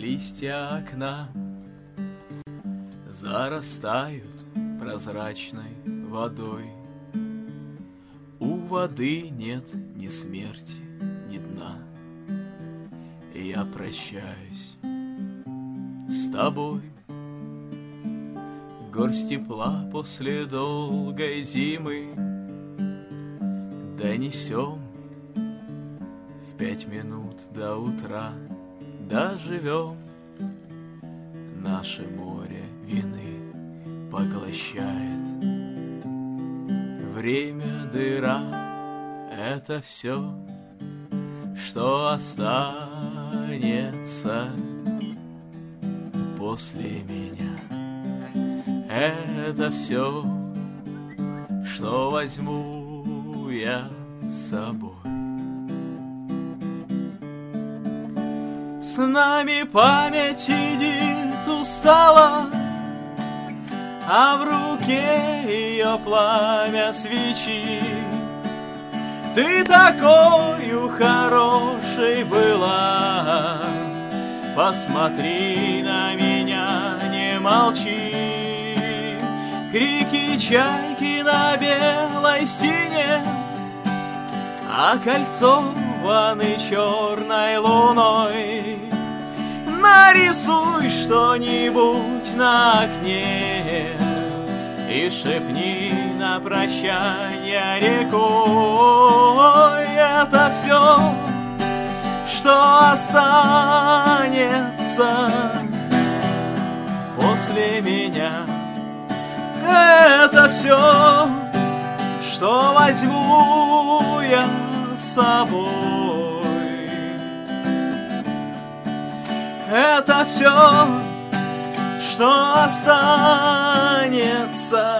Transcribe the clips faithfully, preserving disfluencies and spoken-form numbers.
Листья окна зарастают прозрачной водой. У воды нет ни смерти, ни дна. И я прощаюсь с тобой. Горсть тепла после долгой зимы донесем в пять минут до утра. Доживем, наше море вины поглощает. Время дыра — это все, что останется после меня. Это все, что возьму я с собой. С нами память сидит устала, а в руке ее пламя свечи. Ты такою хорошей была, посмотри на меня, не молчи. Крики чайки на белой стене окольцованы черной луной. Нарисуй что-нибудь на окне и шепни на прощанье рекой. Это все, что останется после меня. Это все, что возьму я с собой. Это все, что останется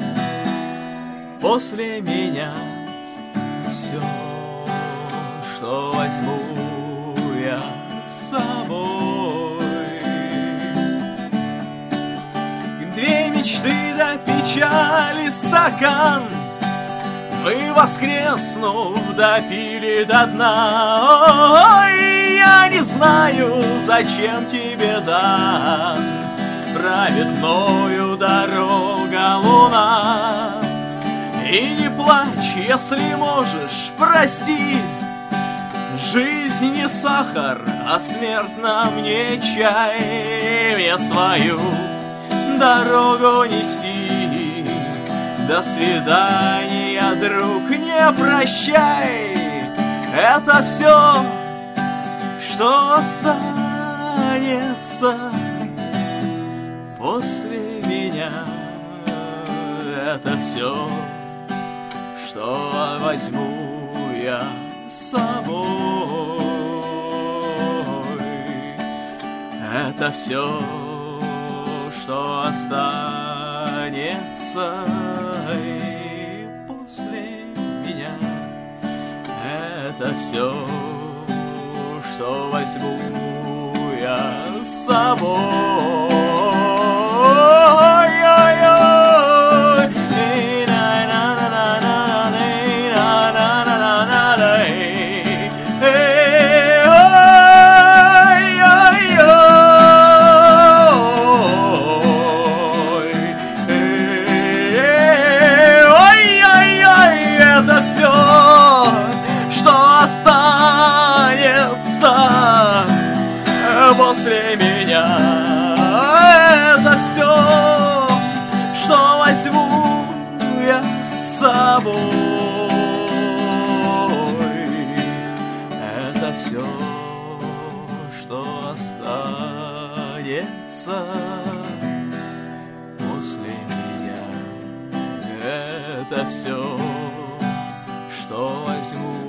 после меня. Все, что возьму я с собой. Две мечты до печали стакан мы, воскреснув, допили до дна. Ой, я не знаю, зачем тебе дан, правит мною дорога луна. И не плачь, если можешь, прости. Жизнь не сахар, а смерть на мне чай. Я свою дорогу нести. До свидания, друг, не прощай. Это все, что останется после меня. Это все, что возьму я с собой. Это все, что останется и после меня. Это все, что возьму я с собой. После меня. Это все, что возьму я с собой. Это все, что останется после меня. Это все, что возьму